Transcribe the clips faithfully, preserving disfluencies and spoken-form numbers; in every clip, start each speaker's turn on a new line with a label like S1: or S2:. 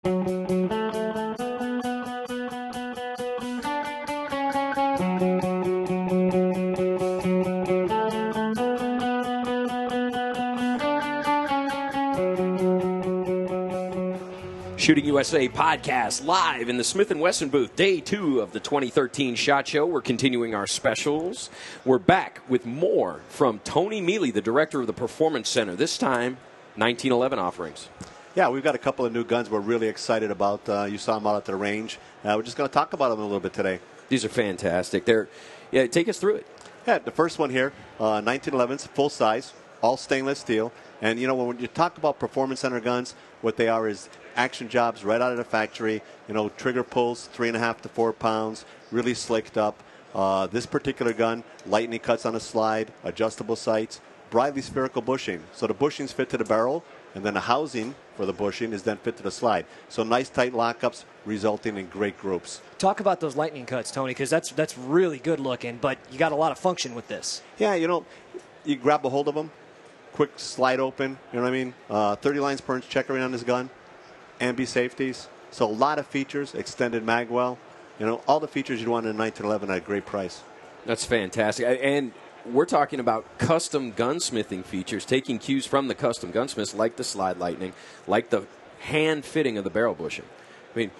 S1: Shooting U S A podcast live in the Smith and Wesson booth, day two of the twenty thirteen SHOT Show. We're continuing our specials. We're back with more from Tony Mealy, the director of the Performance Center. This time, nineteen eleven offerings.
S2: Yeah, we've got a couple of new guns we're really excited about. Uh, you saw them out at the range. Uh, we're just going to talk about them a little bit today.
S1: These are fantastic. They're, yeah, take us through it.
S2: Yeah, the first one here, uh, nineteen elevens, full size, all stainless steel. And, you know, when you talk about Performance Center guns, what they are is action jobs right out of the factory. You know, trigger pulls, three and a half to four pounds, really slicked up. Uh, this particular gun, lightning cuts on a slide, adjustable sights, Briley spherical bushing. So the bushings fit to the barrel, and then the housing for the bushing is then fit to the slide. So nice tight lockups, resulting in great groups.
S3: Talk about those lightning cuts, Tony, because that's that's really good looking, but you got a lot of function with this.
S2: Yeah, you know, you grab a hold of them, quick slide open, you know what I mean? Uh, thirty lines per inch checkering on this gun, ambi safeties. So a lot of features, extended magwell. You know, all the features you'd want in a nineteen eleven at a great price.
S1: That's fantastic. And we're talking about custom gunsmithing features, taking cues from the custom gunsmiths, like the slide lightning, like the hand fitting of the barrel bushing. I mean,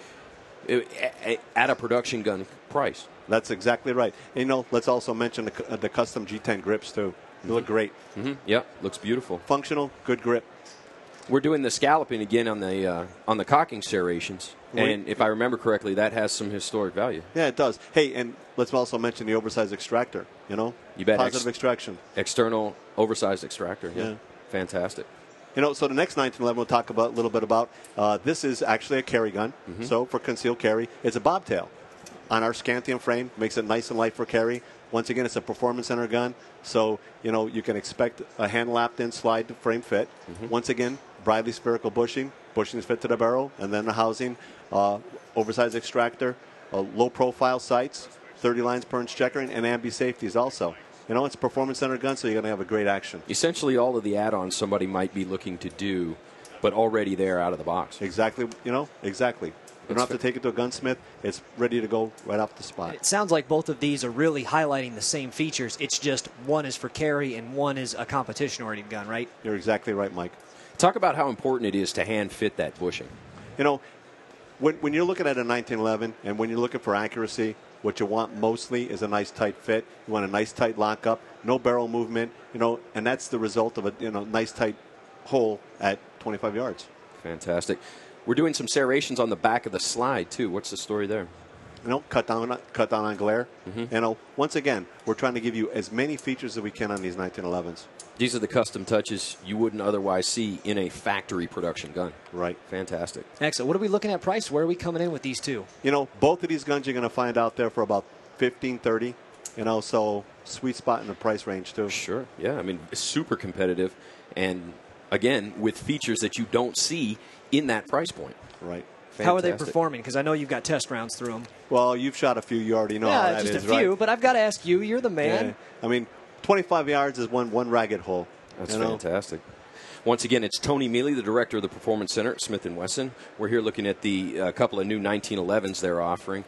S1: it, at a production gun price.
S2: That's exactly right. And, you know, let's also mention the, uh, the custom G ten grips, too. They look great.
S1: Mm-hmm. Yep, looks beautiful.
S2: Functional, good grip.
S1: We're doing the scalloping again on the uh, on the cocking serrations, and if I remember correctly, that has some historic value.
S2: Yeah, it does. Hey, and let's also mention the oversized extractor. You know,
S1: you bet.
S2: Positive
S1: Ex-
S2: extraction,
S1: external oversized extractor. Yeah, yeah. Fantastic.
S2: You know, so the next nineteen eleven we'll talk about a little bit about. Uh, this is actually a carry gun.
S1: Mm-hmm.
S2: So for concealed carry, it's a bobtail on our Scantium frame, makes it nice and light for carry. Once again, it's a Performance Center gun, so you know you can expect a hand lapped in slide frame fit. Mm-hmm. Once again, Briley spherical bushing, bushings fit to the barrel, and then the housing, uh, oversized extractor, uh, low profile sights, thirty lines per inch checkering, and ambi safeties also. You know, it's a Performance Center gun, so you're going to have a great action.
S1: Essentially, all of the add-ons somebody might be looking to do, but already there out of the box.
S2: Exactly. You know, exactly. You don't have to take it to a gunsmith. It's ready to go right off the spot.
S3: It sounds like both of these are really highlighting the same features. It's just one is for carry and one is a competition-oriented gun, right?
S2: You're exactly right, Mike.
S1: Talk about how important it is to hand fit that bushing.
S2: You know, when, when you're looking at a nineteen eleven and when you're looking for accuracy, what you want mostly is a nice tight fit. You want a nice tight lockup, no barrel movement, you know, and that's the result of a you know nice tight hole at twenty-five yards.
S1: Fantastic. We're doing some serrations on the back of the slide, too. What's the story there?
S2: You know, cut down, cut down on glare.
S1: Mm-hmm.
S2: You know, once again, we're trying to give you as many features as we can on these nineteen elevens.
S1: These are the custom touches you wouldn't otherwise see in a factory production gun.
S2: Right.
S1: Fantastic.
S3: Excellent. What are we looking at price? Where are we coming in with these two?
S2: You know, both of these guns you're going to find out there for about fifteen, thirty. You know, so sweet spot in the price range, too.
S1: Sure. Yeah, I mean, super competitive. And, again, with features that you don't see in that price point.
S2: Right.
S3: Fantastic. How are they performing? Because I know you've got test rounds through them.
S2: Well, you've shot a few. You already know
S3: yeah,
S2: how that
S3: just
S2: is,
S3: a few.
S2: right?
S3: But I've got to ask you. You're the man.
S2: Yeah. I mean, twenty-five yards is one one ragged hole.
S1: That's
S2: you know?
S1: fantastic. Once again, it's Tony Mealy, the director of the Performance Center at Smith and Wesson. We're here looking at the uh, couple of new nineteen elevens they're offering.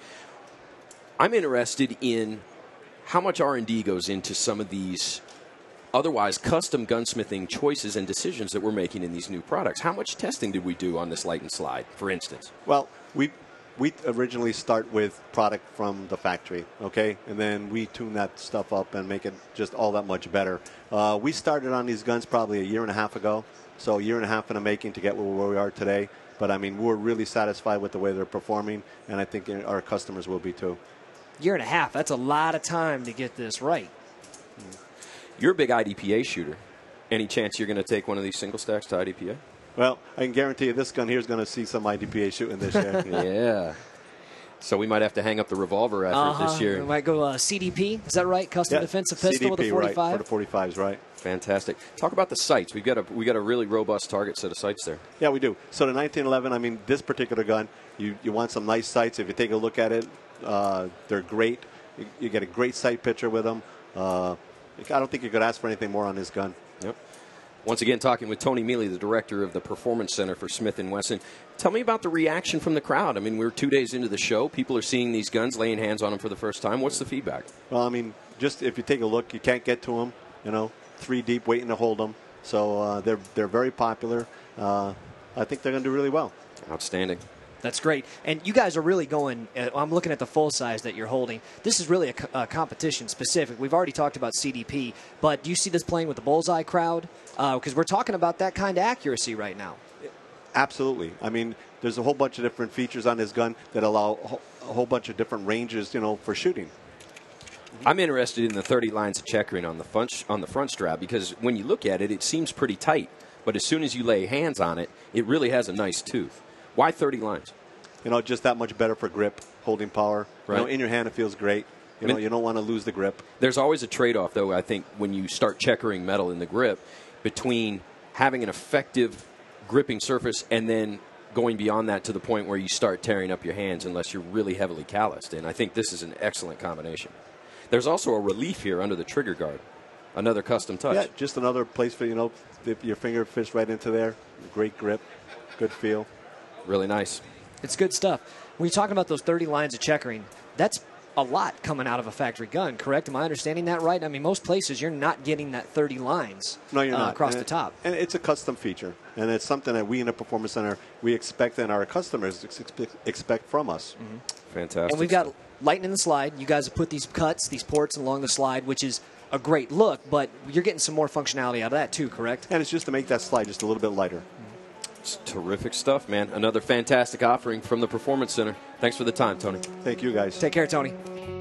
S1: I'm interested in how much R and D goes into some of these otherwise custom gunsmithing choices and decisions that we're making in these new products. How much testing did we do on this light and slide, for instance?
S2: Well, we we originally start with product from the factory, okay? And then we tune that stuff up and make it just all that much better. Uh, we started on these guns probably a year and a half ago, so a year and a half in the making to get where we are today. But, I mean, we're really satisfied with the way they're performing, and I think our customers will be too.
S3: Year and a half, that's a lot of time to get this right.
S1: You're a big I D P A shooter. Any chance you're going to take one of these single stacks to I D P A?
S2: Well, I can guarantee you this gun here is going to see some I D P A shooting this year.
S1: Yeah. So we might have to hang up the revolver effort
S3: uh-huh.
S1: this year.
S3: We might go uh, C D P. Is that right? Custom
S2: yeah.
S3: defensive pistol
S2: C D P,
S3: with a forty-five?
S2: Right, for the forty-fives, right.
S1: Fantastic. Talk about the sights. We've got a we got a really robust target set of sights there.
S2: Yeah, we do. So the nineteen eleven, I mean, this particular gun, you, you want some nice sights. If you take a look at it, uh, they're great. You, you get a great sight picture with them. Uh, I don't think you could ask for anything more on this gun.
S1: Yep. Once again, talking with Tony Mealy, the director of the Performance Center for Smith and Wesson. Tell me about the reaction from the crowd. I mean, we're two days into the show. People are seeing these guns, laying hands on them for the first time. What's the feedback?
S2: Well, I mean, just if you take a look, you can't get to them. You know, three deep, waiting to hold them. So uh, they're they're very popular. Uh, I think they're going to do really well.
S1: Outstanding.
S3: That's great. And you guys are really going, uh, I'm looking at the full size that you're holding. This is really a, co- a competition specific. We've already talked about C D P, but do you see this playing with the bullseye crowd? Because uh, we're talking about that kind of accuracy right now.
S2: Absolutely. I mean, there's a whole bunch of different features on this gun that allow a whole, a whole bunch of different ranges, you know, for shooting.
S1: I'm interested in the thirty lines of checkering on the front, on the front strap because when you look at it, it seems pretty tight. But as soon as you lay hands on it, it really has a nice tooth. Why thirty lines?
S2: You know, just that much better for grip, holding power.
S1: Right.
S2: You know, in your hand, it feels great. You know, you don't want to lose the grip.
S1: There's always a trade-off, though, I think, when you start checkering metal in the grip between having an effective gripping surface and then going beyond that to the point where you start tearing up your hands unless you're really heavily calloused. And I think this is an excellent combination. There's also a relief here under the trigger guard, another custom touch.
S2: Yeah, just another place for, you know, if your finger fits right into there. Great grip, good feel.
S1: Really nice.
S3: It's good stuff. When you're talking about those thirty lines of checkering, that's a lot coming out of a factory gun, correct? Am I understanding that right? I mean, most places you're not getting that thirty lines
S2: no, you're
S3: uh,
S2: not.
S3: across
S2: and
S3: the
S2: it,
S3: top.
S2: And it's a custom feature, and it's something that we in the Performance Center, we expect and our customers ex- expect from us.
S1: Mm-hmm. Fantastic.
S3: And we've got lighting in the slide. You guys have put these cuts, these ports along the slide, which is a great look, but you're getting some more functionality out of that too, correct?
S2: And it's just to make that slide just a little bit lighter.
S1: It's terrific stuff, man. Another fantastic offering from the Performance Center. Thanks for the time, Tony.
S2: Thank you, guys.
S3: Take care, Tony.